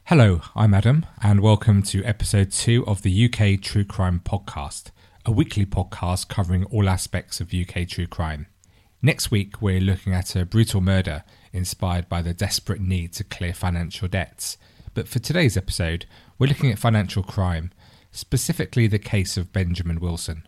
Hello, I'm Adam, and welcome to episode 2 of the UK True Crime Podcast, a weekly podcast covering all aspects of UK true crime. Next week, we're looking at a brutal murder inspired by the desperate need to clear financial debts. But for today's episode, we're looking at financial crime, specifically the case of Benjamin Wilson.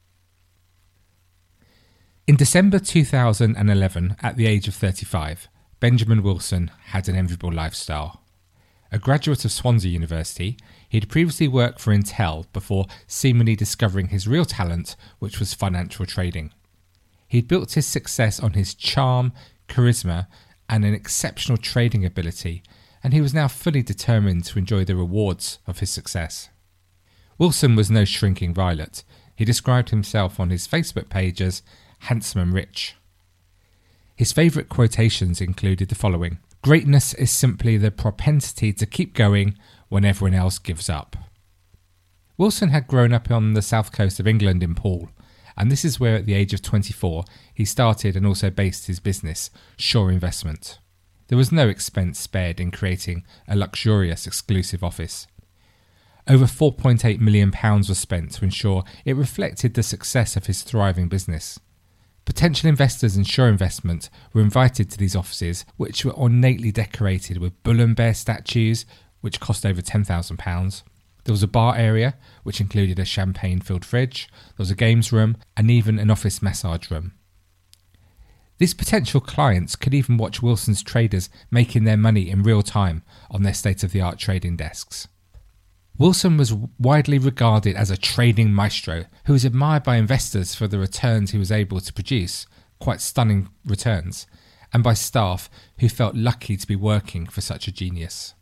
In December 2011, at the age of 35, Benjamin Wilson had an enviable lifestyle. A graduate of Swansea University, he had previously worked for Intel before seemingly discovering his real talent, which was financial trading. He had built his success on his charm, charisma, and an exceptional trading ability, and he was now fully determined to enjoy the rewards of his success. Wilson was no shrinking violet. He described himself on his Facebook page as handsome and rich. His favourite quotations included the following: "Greatness is simply the propensity to keep going when everyone else gives up." Wilson had grown up on the south coast of England in Poole, and this is where at the age of 24 he started and also based his business, Shaw Investment. There was no expense spared in creating a luxurious exclusive office. Over £4.8 million was spent to ensure it reflected the success of his thriving business. Potential investors in Shaw Investment were invited to these offices, which were ornately decorated with bull and bear statues, which cost over £10,000. There was a bar area, which included a champagne-filled fridge. There was a games room, and even an office massage room. These potential clients could even watch Wilson's traders making their money in real time on their state-of-the-art trading desks. Wilson was widely regarded as a trading maestro who was admired by investors for the returns he was able to produce, quite stunning returns, and by staff who felt lucky to be working for such a genius.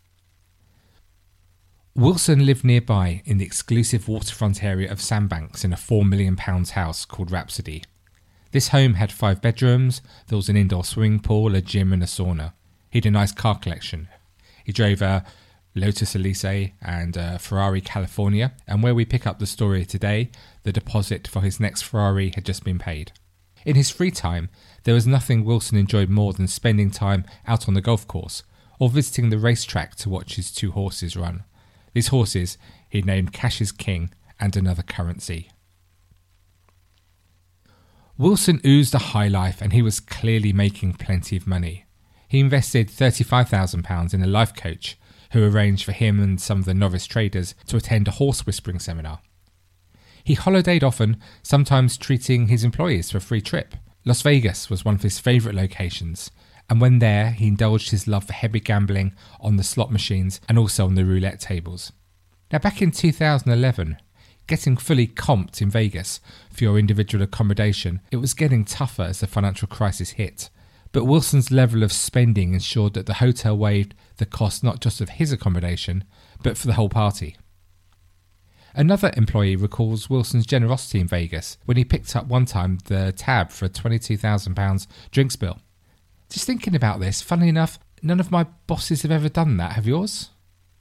Wilson lived nearby in the exclusive waterfront area of Sandbanks in a £4 million house called Rhapsody. This home had 5 bedrooms, there was an indoor swimming pool, a gym and a sauna. He had a nice car collection. He drove a Lotus Elise and Ferrari California, and where we pick up the story today, the deposit for his next Ferrari had just been paid. In his free time, there was nothing Wilson enjoyed more than spending time out on the golf course or visiting the racetrack to watch his 2 horses run. These horses he named Cash is King and Another Currency. Wilson oozed a high life and he was clearly making plenty of money. He invested £35,000 in a life coach who arranged for him and some of the novice traders to attend a horse whispering seminar. He holidayed often, sometimes treating his employees to a free trip. Las Vegas was one of his favourite locations, and when there he indulged his love for heavy gambling on the slot machines and also on the roulette tables. Now back in 2011, getting fully comped in Vegas for your individual accommodation, it was getting tougher as the financial crisis hit. But Wilson's level of spending ensured that the hotel waived the cost not just of his accommodation, but for the whole party. Another employee recalls Wilson's generosity in Vegas when he picked up one time the tab for a £22,000 drinks bill. Just thinking about this, funnily enough, none of my bosses have ever done that. Have yours?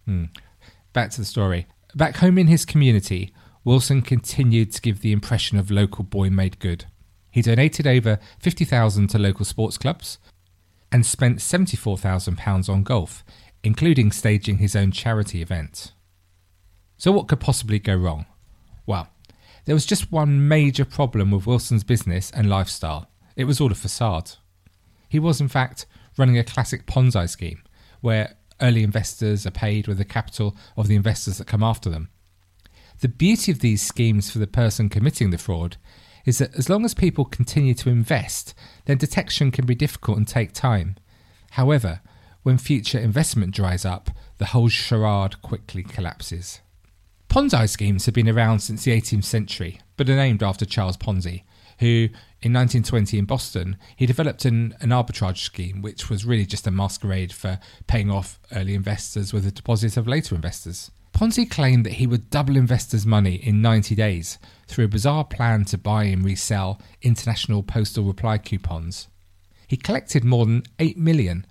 Back to the story. Back home in his community, Wilson continued to give the impression of local boy made good. He donated over $50,000 to local sports clubs and spent £74,000 on golf, including staging his own charity event. So what could possibly go wrong? Well, there was just one major problem with Wilson's business and lifestyle. It was all a facade. He was, in fact, running a classic Ponzi scheme, where early investors are paid with the capital of the investors that come after them. The beauty of these schemes for the person committing the fraud is that as long as people continue to invest, then detection can be difficult and take time. However, when future investment dries up, the whole charade quickly collapses. Ponzi schemes have been around since the 18th century, but are named after Charles Ponzi, who, in 1920 in Boston, he developed an arbitrage scheme which was really just a masquerade for paying off early investors with a deposit of later investors. Ponzi claimed that he would double investors' money in 90 days through a bizarre plan to buy and resell international postal reply coupons. He collected more than $8 million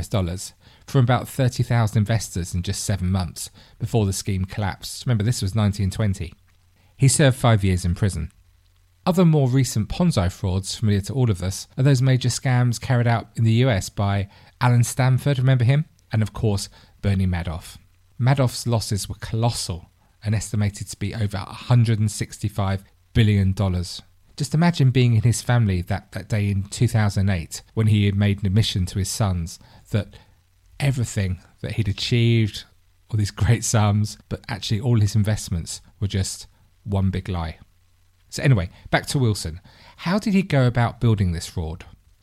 from about 30,000 investors in just 7 months before the scheme collapsed. Remember, this was 1920. He served 5 years in prison. Other more recent Ponzi frauds familiar to all of us are those major scams carried out in the US by Alan Stanford, remember him? And of course, Bernie Madoff. Madoff's losses were colossal and estimated to be over $165 billion. Just imagine being in his family that day in 2008 when he had made an admission to his sons that everything that he'd achieved, all these great sums, but actually all his investments were just one big lie. So anyway, back to Wilson. How did he go about building this fraud?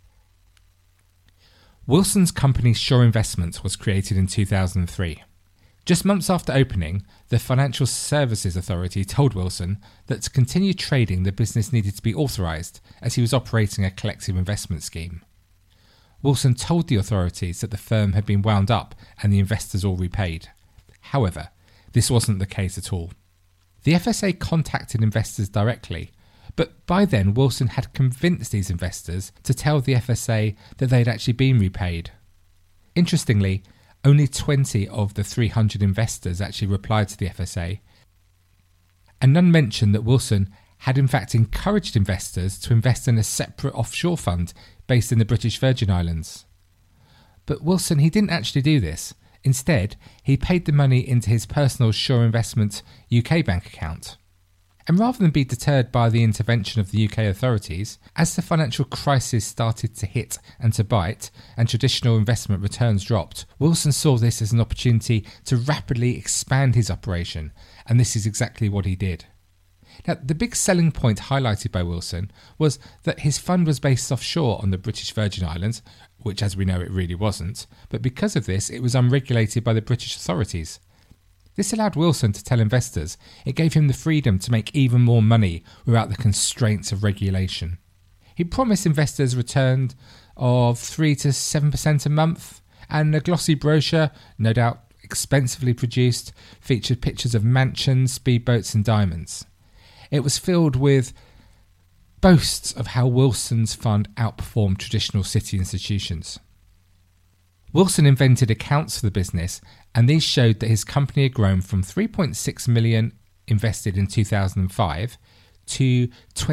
Wilson's company Shore Investments was created in 2003. Just months after opening, the Financial Services Authority told Wilson that to continue trading the business needed to be authorised as he was operating a collective investment scheme. Wilson told the authorities that the firm had been wound up and the investors all repaid. However, this wasn't the case at all. The FSA contacted investors directly, but by then Wilson had convinced these investors to tell the FSA that they had actually been repaid. Interestingly, only 20 of the 300 investors actually replied to the FSA, and none mentioned that Wilson had in fact encouraged investors to invest in a separate offshore fund based in the British Virgin Islands. But Wilson, he didn't actually do this. Instead, he paid the money into his personal Shore Investment UK bank account. And rather than be deterred by the intervention of the UK authorities, as the financial crisis started to hit and to bite and traditional investment returns dropped, Wilson saw this as an opportunity to rapidly expand his operation, and this is exactly what he did. Now, the big selling point highlighted by Wilson was that his fund was based offshore on the British Virgin Islands, which as we know it really wasn't, but because of this it was unregulated by the British authorities. This allowed Wilson to tell investors it gave him the freedom to make even more money without the constraints of regulation. He promised investors returns of 3 to 7% a month, and a glossy brochure, no doubt expensively produced, featured pictures of mansions, speedboats and diamonds. It was filled with boasts of how Wilson's fund outperformed traditional city institutions. Wilson invented accounts for the business, and these showed that his company had grown from 3.6 million invested in 2005 to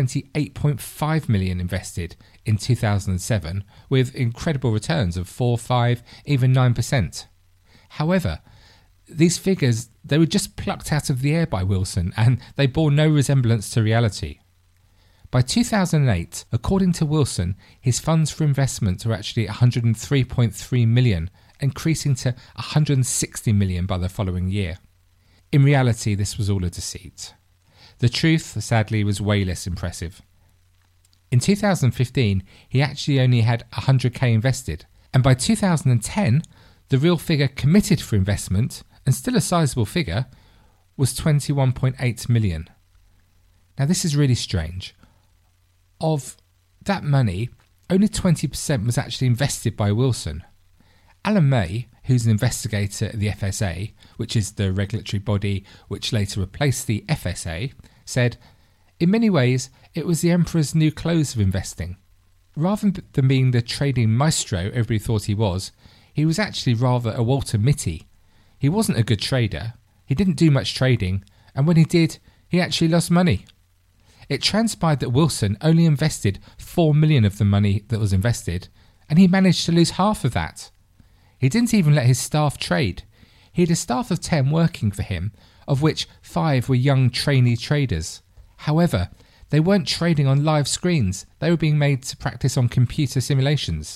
28.5 million invested in 2007, with incredible returns of 4, 5, even 9%. However, these figures, they were just plucked out of the air by Wilson, and they bore no resemblance to reality. By 2008, according to Wilson, his funds for investment were actually 103.3 million, increasing to 160 million by the following year. In reality, this was all a deceit. The truth, sadly, was way less impressive. In 2015, he actually only had 100k invested, and by 2010, the real figure committed for investment, and still a sizable figure, was 21.8 million. Now this is really strange. Of that money, only 20% was actually invested by Wilson. Alan May, who's an investigator at the FSA, which is the regulatory body which later replaced the FSA, said, "In many ways, it was the emperor's new clothes of investing. Rather than being the trading maestro everybody thought he was actually rather a Walter Mitty. He wasn't a good trader, he didn't do much trading, and when he did, he actually lost money." It transpired that Wilson only invested 4 million of the money that was invested, and he managed to lose half of that. He didn't even let his staff trade. He had a staff of 10 working for him, of which 5 were young trainee traders. However, they weren't trading on live screens, they were being made to practice on computer simulations.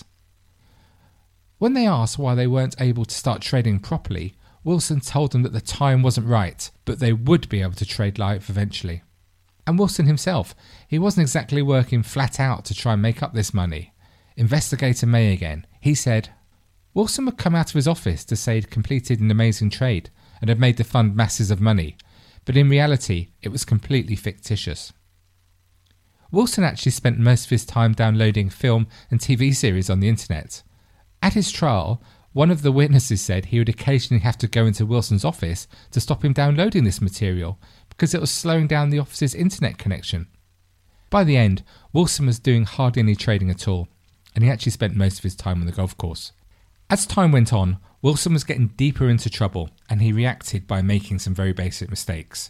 When they asked why they weren't able to start trading properly, Wilson told them that the time wasn't right, but they would be able to trade live eventually. And Wilson himself, he wasn't exactly working flat out to try and make up this money. Investigator May again, he said, Wilson would come out of his office to say he'd completed an amazing trade and had made the fund masses of money, but in reality it was completely fictitious. Wilson actually spent most of his time downloading film and TV series on the internet. At his trial, one of the witnesses said he would occasionally have to go into Wilson's office to stop him downloading this material because it was slowing down the office's internet connection. By the end, Wilson was doing hardly any trading at all, and he actually spent most of his time on the golf course. As time went on, Wilson was getting deeper into trouble, and he reacted by making some very basic mistakes.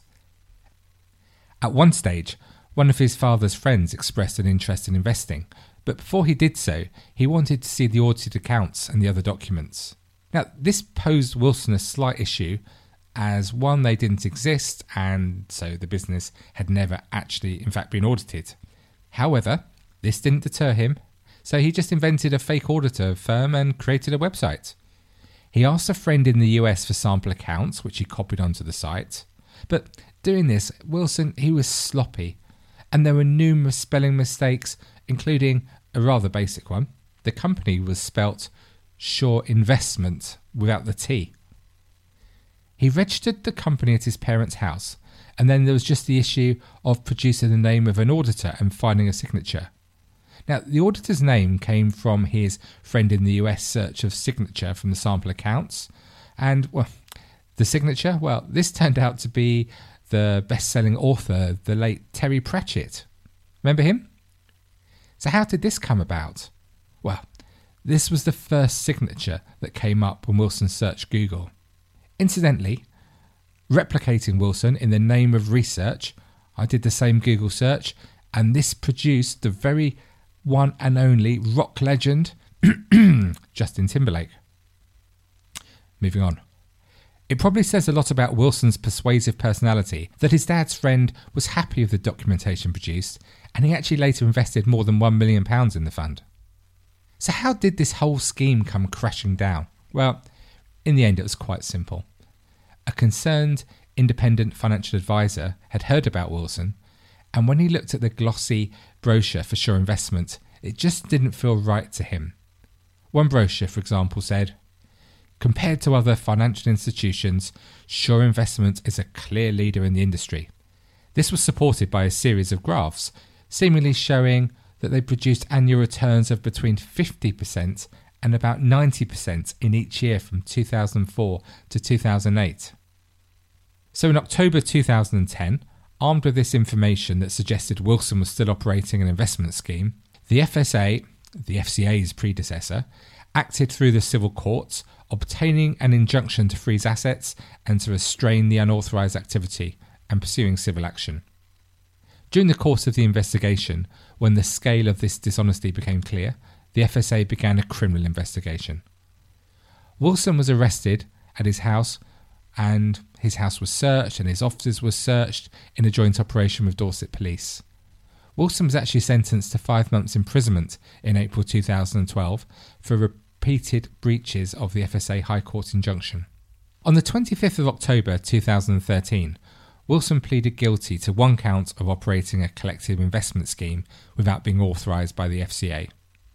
At one stage, one of his father's friends expressed an interest in investing, but before he did so, he wanted to see the audited accounts and the other documents. Now, this posed Wilson a slight issue, as one, they didn't exist, and so the business had never actually, in fact, been audited. However, this didn't deter him, so he just invented a fake auditor firm and created a website. He asked a friend in the US for sample accounts, which he copied onto the site. But doing this, Wilson, he was sloppy, and there were numerous spelling mistakes, including a rather basic one. The company was spelt Shore Investment without the T. He registered the company at his parents' house, and then there was just the issue of producing the name of an auditor and finding a signature. Now, the auditor's name came from his friend in the US search of signature from the sample accounts, and, well, the signature, well, this turned out to be the best-selling author, the late Terry Pratchett. Remember him? So how did this come about? Well, this was the first signature that came up when Wilson searched Google. Incidentally, replicating Wilson in the name of research, I did the same Google search, and this produced the very one and only rock legend, Justin Timberlake. Moving on. It probably says a lot about Wilson's persuasive personality that his dad's friend was happy with the documentation produced, and he actually later invested more than £1 million in the fund. So how did this whole scheme come crashing down? Well, in the end, it was quite simple. A concerned, independent financial advisor had heard about Wilson, and when he looked at the glossy brochure for Shore Investment, it just didn't feel right to him. One brochure, for example, said, "Compared to other financial institutions, Shore Investment is a clear leader in the industry." This was supported by a series of graphs, seemingly showing that they produced annual returns of between 50% and about 90% in each year from 2004 to 2008. So in October 2010, armed with this information that suggested Wilson was still operating an investment scheme, the FSA, the FCA's predecessor, acted through the civil courts, obtaining an injunction to freeze assets and to restrain the unauthorised activity and pursuing civil action. During the course of the investigation, when the scale of this dishonesty became clear, the FSA began a criminal investigation. Wilson was arrested at his house, and his house was searched and his offices were searched in a joint operation with Dorset Police. Wilson was actually sentenced to 5 months imprisonment in April 2012 for repeated breaches of the FSA High Court injunction. On the 25th of October 2013, Wilson pleaded guilty to 1 count of operating a collective investment scheme without being authorised by the FCA.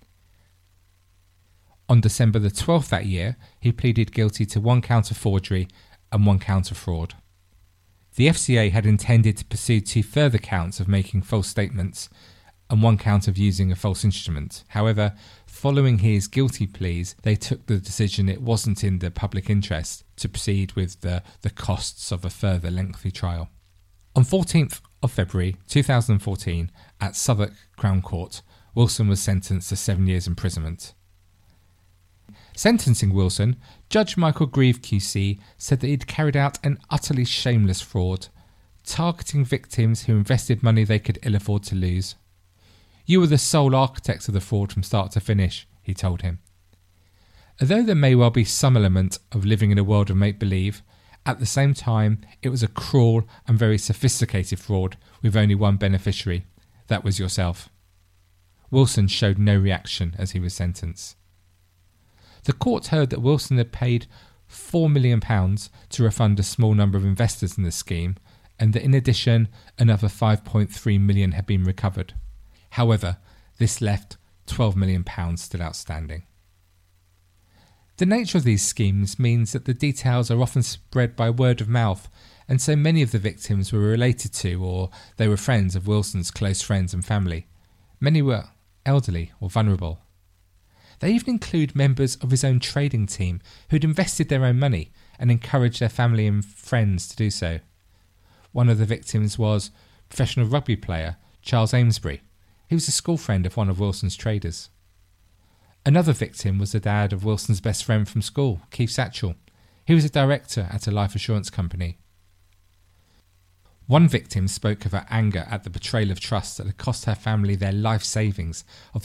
On December the 12th that year, he pleaded guilty to 1 count of forgery and 1 count of fraud. The FCA had intended to pursue 2 further counts of making false statements and 1 count of using a false instrument. However, following his guilty pleas, they took the decision it wasn't in the public interest to proceed with the costs of a further lengthy trial. On 14th of February 2014, at Southwark Crown Court, Wilson was sentenced to 7 years imprisonment. Sentencing Wilson, Judge Michael Grieve QC said that he'd carried out an utterly shameless fraud, targeting victims who invested money they could ill afford to lose. "You were the sole architect of the fraud from start to finish," he told him. Although there may well be some element of living in a world of make-believe, at the same time it was a cruel and very sophisticated fraud with only one beneficiary. That was yourself. Wilson showed no reaction as he was sentenced. The court heard that Wilson had paid £4 million to refund a small number of investors in the scheme, and that in addition another £5.3 million had been recovered. However, this left £12 million still outstanding. The nature of these schemes means that the details are often spread by word of mouth, and so many of the victims were related to or they were friends of Wilson's close friends and family. Many were elderly or vulnerable. They even include members of his own trading team who'd invested their own money and encouraged their family and friends to do so. One of the victims was professional rugby player Charles Amesbury. He was a school friend of one of Wilson's traders. Another victim was the dad of Wilson's best friend from school, Keith Satchell. He was a director at a life assurance company. One victim spoke of her anger at the betrayal of trust that had cost her family their life savings of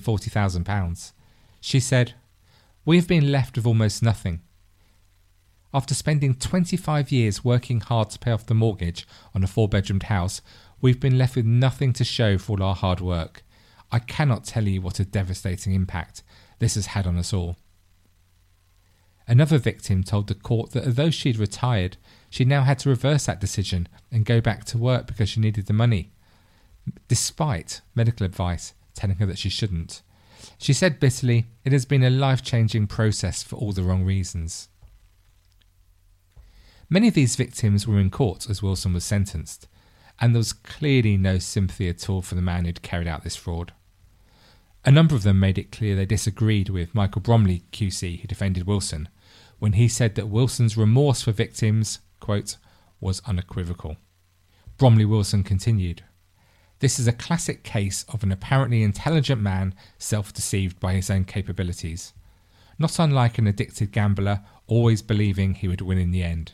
£240,000. She said, "We have been left with almost nothing. After spending 25 years working hard to pay off the mortgage on a 4-bedroomed house, we've been left with nothing to show for all our hard work. I cannot tell you what a devastating impact this has had on us all. Another victim told the court that although she'd retired, she now had to reverse that decision and go back to work because she needed the money, despite medical advice telling her that she shouldn't. She said bitterly, "It has been a life-changing process for all the wrong reasons." Many of these victims were in court as Wilson was sentenced, and there was clearly no sympathy at all for the man who'd carried out this fraud. A number of them made it clear they disagreed with Michael Bromley QC, who defended Wilson, when he said that Wilson's remorse for victims, quote, was unequivocal. Bromley Wilson continued, "This is a classic case of an apparently intelligent man self-deceived by his own capabilities, not unlike an addicted gambler always believing he would win in the end."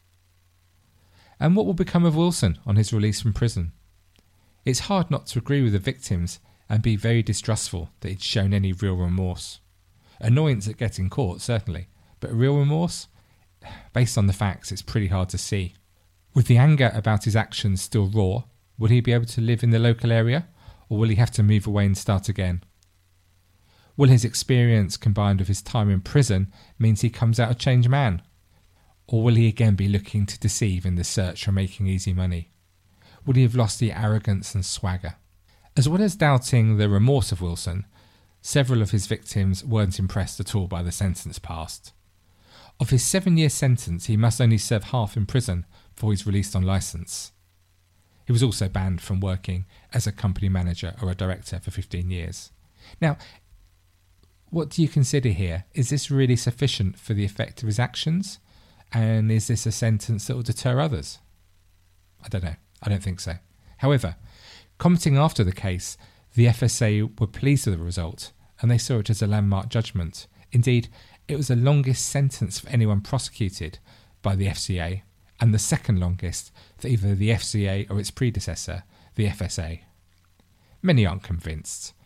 And what will become of Wilson on his release from prison? It's hard not to agree with the victims and be very distrustful that he'd shown any real remorse. Annoyance at getting caught, certainly, but real remorse? Based on the facts, it's pretty hard to see. With the anger about his actions still raw, will he be able to live in the local area, or will he have to move away and start again? Will his experience combined with his time in prison means he comes out a changed man? Or will he again be looking to deceive in the search for making easy money? Will he have lost the arrogance and swagger? As well as doubting the remorse of Wilson, several of his victims weren't impressed at all by the sentence passed. Of his 7-year sentence, he must only serve half in prison before he's released on licence. He was also banned from working as a company manager or a director for 15 years. Now, what do you consider here? Is this really sufficient for the effect of his actions? And is this a sentence that will deter others? I don't know. I don't think so. However, commenting after the case, the FSA were pleased with the result, and they saw it as a landmark judgment. Indeed, it was the longest sentence for anyone prosecuted by the FCA, and the second longest for either the FCA or its predecessor, the FSA. Many aren't convinced.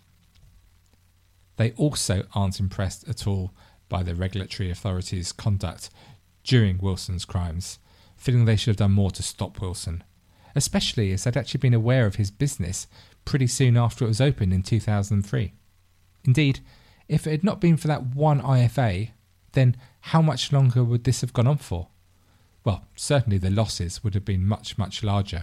They also aren't impressed at all by the regulatory authorities' conduct during Wilson's crimes, feeling they should have done more to stop Wilson, especially as they'd actually been aware of his business pretty soon after it was opened in 2003. Indeed, if it had not been for that one IFA, then how much longer would this have gone on for? Well, certainly the losses would have been much, much larger.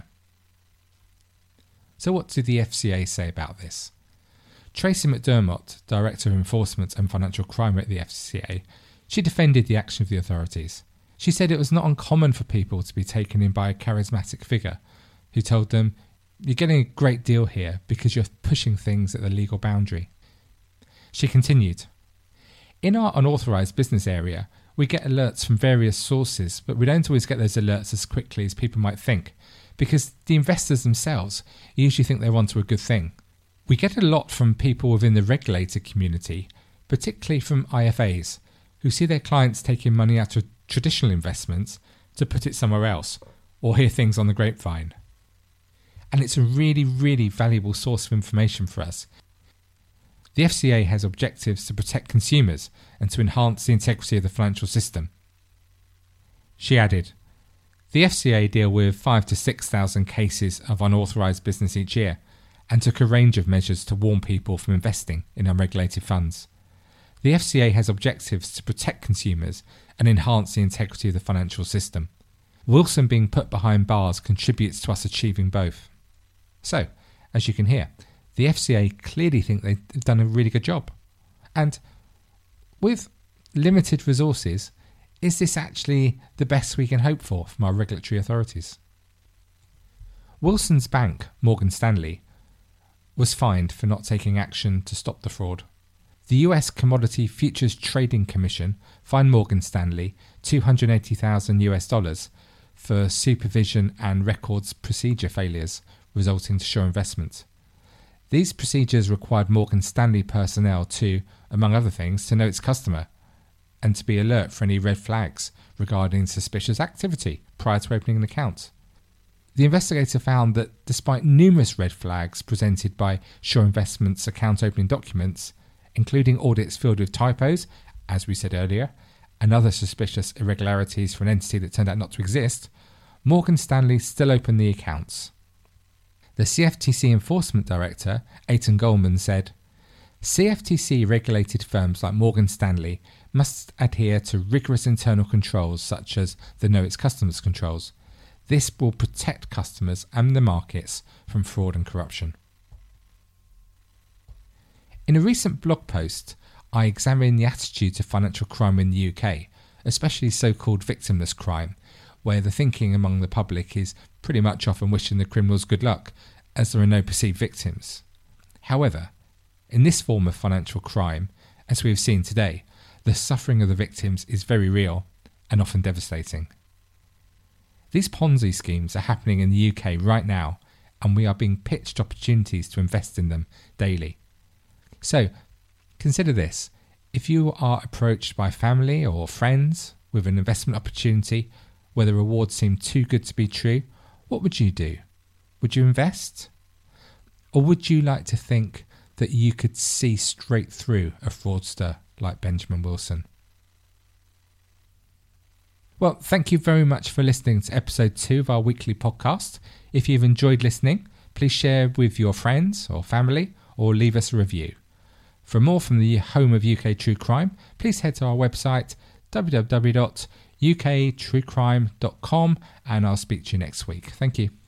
So what did the FCA say about this? Tracy McDermott, Director of Enforcement and Financial Crime at the FCA, she defended the action of the authorities. She said it was not uncommon for people to be taken in by a charismatic figure who told them, "You're getting a great deal here because you're pushing things at the legal boundary." She continued, "In our unauthorised business area, we get alerts from various sources, but we don't always get those alerts as quickly as people might think, because the investors themselves usually think they're onto a good thing. We get a lot from people within the regulated community, particularly from IFAs, who see their clients taking money out of traditional investments to put it somewhere else, or hear things on the grapevine. And it's a really, really valuable source of information for us. The FCA has objectives to protect consumers and to enhance the integrity of the financial system." She added, "The FCA deal with 5,000 to 6,000 cases of unauthorised business each year and took a range of measures to warn people from investing in unregulated funds. The FCA has objectives to protect consumers and enhance the integrity of the financial system. Wilson being put behind bars contributes to us achieving both." So, as you can hear, the FCA clearly think they've done a really good job. And with limited resources, is this actually the best we can hope for from our regulatory authorities? Wilson's bank, Morgan Stanley, was fined for not taking action to stop the fraud. The US Commodity Futures Trading Commission fined Morgan Stanley $280,000 for supervision and records procedure failures resulting to Shore Investment. These procedures required Morgan Stanley personnel to, among other things, to know its customer and to be alert for any red flags regarding suspicious activity prior to opening an account. The investigator found that despite numerous red flags presented by Shore Investment's account opening documents, including audits filled with typos, as we said earlier, and other suspicious irregularities for an entity that turned out not to exist, Morgan Stanley still opened the accounts. The CFTC Enforcement Director, Eitan Goldman, said, CFTC-regulated firms like Morgan Stanley must adhere to rigorous internal controls such as the Know Its Customers controls. This will protect customers and the markets from fraud and corruption. In a recent blog post, I examined the attitude to financial crime in the UK, especially so-called victimless crime, where the thinking among the public is pretty much often wishing the criminals good luck, as there are no perceived victims. However, in this form of financial crime, as we have seen today, the suffering of the victims is very real and often devastating. These Ponzi schemes are happening in the UK right now, and we are being pitched opportunities to invest in them daily. So, consider this. If you are approached by family or friends with an investment opportunity where the rewards seem too good to be true, what would you do? Would you invest? Or would you like to think that you could see straight through a fraudster like Benjamin Wilson? Well, thank you very much for listening to episode 2 of our weekly podcast. If you've enjoyed listening, please share with your friends or family or leave us a review. For more from the home of UK True Crime, please head to our website www.uktruecrime.com, and I'll speak to you next week. Thank you.